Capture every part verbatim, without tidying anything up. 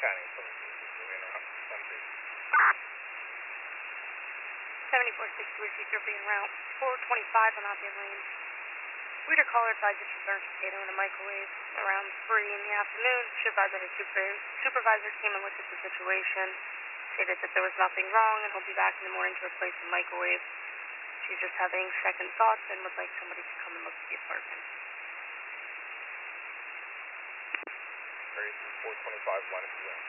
County seven four six two in route, empty. seventy-four sixty received your being route four twenty-five on Opiate Lane. Reader caller advised that she burned potato in a microwave around three in the afternoon. She advised that her super, supervisor came and looked at the situation, stated that there was nothing wrong and he'll be back in the morning to replace the microwave. She's just having second thoughts and would like somebody to come and look at the apartment. Tracy, four twenty-five, line of zero.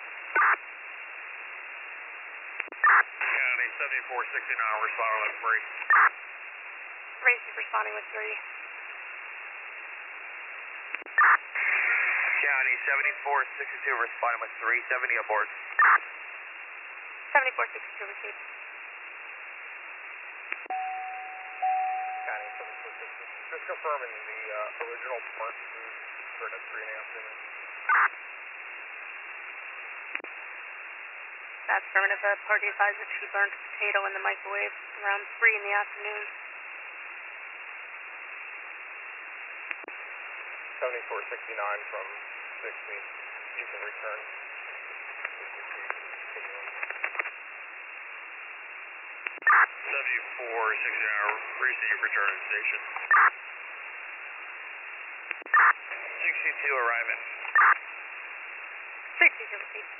County seventy-four sixty-nine, responding with three. Tracy responding with three. County seventy-four sixty-two, responding with three seventy aboard. seventy-four sixty-two received. County seven four six two. Just confirming the uh, original burnt food occurred at three in the afternoon. That's affirmative. The party advised that she burned a potato in the microwave around three in the afternoon. seventy-four sixty-nine from sixty. You can return. seventy-four sixty-nine, receive return to station. sixty-two arriving. sixty-two received.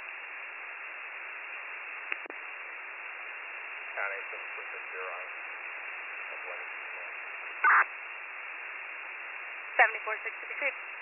County seven four six zero on. seventy-four sixty received.